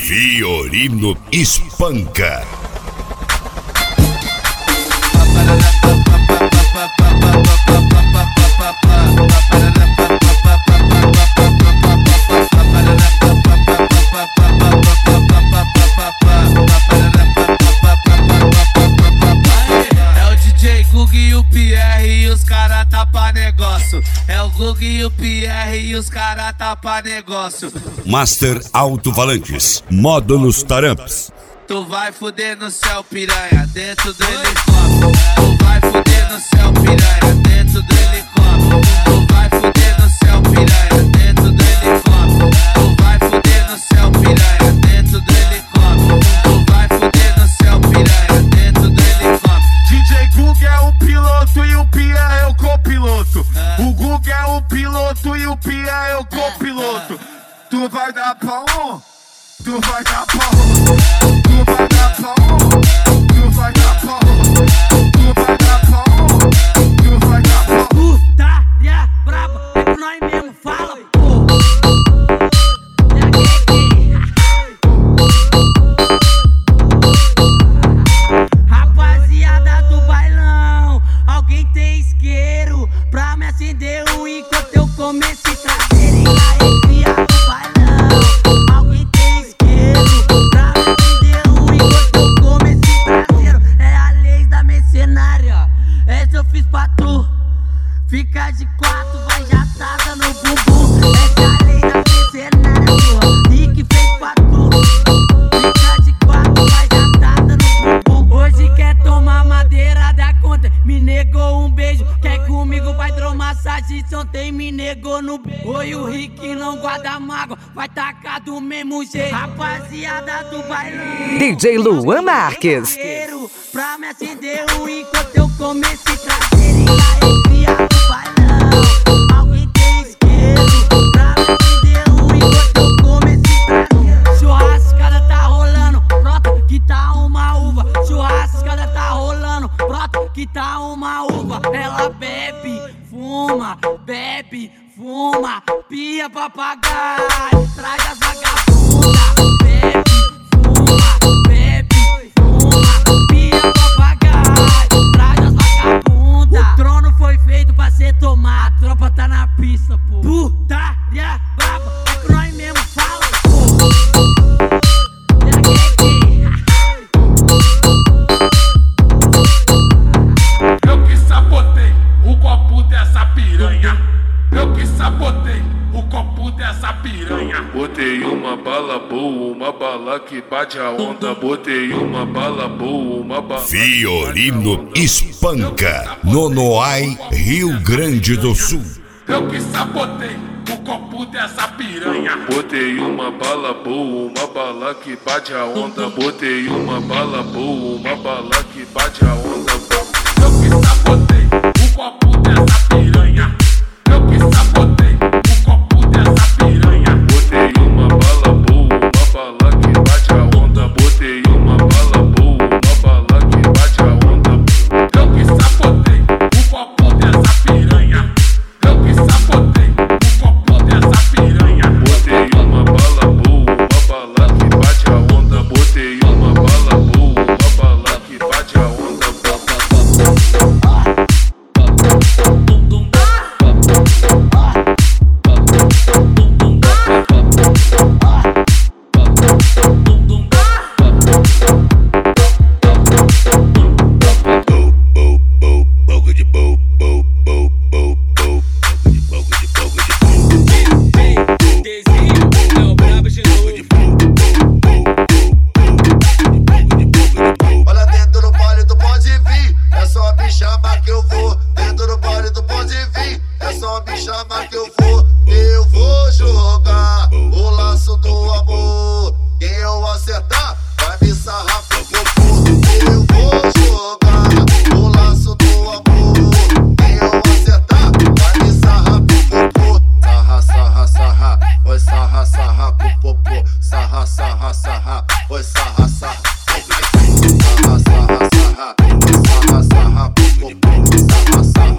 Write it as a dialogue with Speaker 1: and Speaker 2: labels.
Speaker 1: Fiorino espanca.
Speaker 2: E o Pierre e os cara tapa negócio. É o Gug e o Pierre e os cara tapa negócio.
Speaker 1: Master Alto-Falantes, módulos Taramps.
Speaker 2: Tu vai fuder no céu, piranha, dentro do helicóptero. Tu vai fuder no céu, piranha, dentro do helicóptero. Tu vai fuder no céu, piranha, dentro do helicóptero. Tu vai fuder no céu, piranha, dentro do helicóptero. Tu vai fuder no céu, piranha, dentro do helicóptero.
Speaker 3: DJ Gug é o piloto e o Pia é o copiloto. O Gug é o piloto e o Pia é o copiloto. Tu vai dar pra um, tu vai dar pra um, tu vai dar pra um, tu vai dar pra um, tu vai dar pra um, tu vai dar pra um.
Speaker 4: Putaria braba, é que nós mesmo fala, pô. Rapaziada do bailão, alguém tem isqueiro pra me acender enquanto eu começo a trazer e alegria do bailão. Alguém tem isqueiro pra me acender enquanto eu começo a trazer. É a lei da mercenária, essa eu fiz pra tu. Fica de quatro, vai jatada no bumbum. Essa é a lei da mercenária, porra. Rick fez pra tu. Fica de quatro, vai jatada no bumbum. Hoje quer tomar madeira da conta, me negou um beijo. Quer comigo, vai hidromassagem, ontem me negou no beijo. Oi, o Rick não guarda mágoa, vai tacar do mesmo jeito. Rapaziada do bailão,
Speaker 5: DJ Luan Marques.
Speaker 4: Pra me acender enquanto eu comecei a trazer e alegria do bailão. Alguém tem isqueiro pra me acender enquanto eu comecei a trazer. Churrascada tá rolando, brota que tá uma uva. Churrascada tá rolando, brota que tá uma uva. Ela bebe, fuma, pia papagaio, traz as vagabundas. Bebe, fuma, pia papagaio, traz as vagabundas. O trono foi feito pra ser tomado, a tropa tá na pista, pô. Putaria braba, é que nós mesmo fala, pô.
Speaker 3: Eu que sabotei o copo dessa piranha. Eu que sabotei o copo dessa piranha.
Speaker 6: Botei uma bala boa, uma bala que bate a onda. Botei uma bala boa, uma bala.
Speaker 1: Fiorino espanca. Nonoai, Rio Grande do Sul.
Speaker 3: Eu que sabotei o copo dessa piranha.
Speaker 6: Botei uma bala boa, uma bala que bate a onda. Botei uma bala boa, uma bala que bate a onda.
Speaker 3: Eu que sabotei o copo dessa piranha. Eu que sabotei o copo dessa piranha.
Speaker 6: Botei uma bala boa, uma bala que bate a onda. Botei uma bala boa, uma bala que bate a onda.
Speaker 3: Eu que sabotei o copo dessa piranha. Eu que sabotei o copo dessa piranha.
Speaker 6: Botei uma bala boa, uma bala que bate a onda. Botei uma bala boa, uma bala que bate a onda.
Speaker 7: Olha dentro do baile tu pode vir, é só me chamar que eu vou. Dentro do baile tu pode vir, é só me chamar que eu vou. Eu vou jogar o laço do amor. Quem eu acertar vai me sarrar pro popô. Eu vou jogar o laço do amor. Quem eu acertar vai me sarrar pro popô. Sarra, sarra, sarra, oi sarra, sarra pro popô. Sarra, sarra, sarra, oi sarra, sarra. Sarra, sarra, sarra, sarra, sarra, sarra,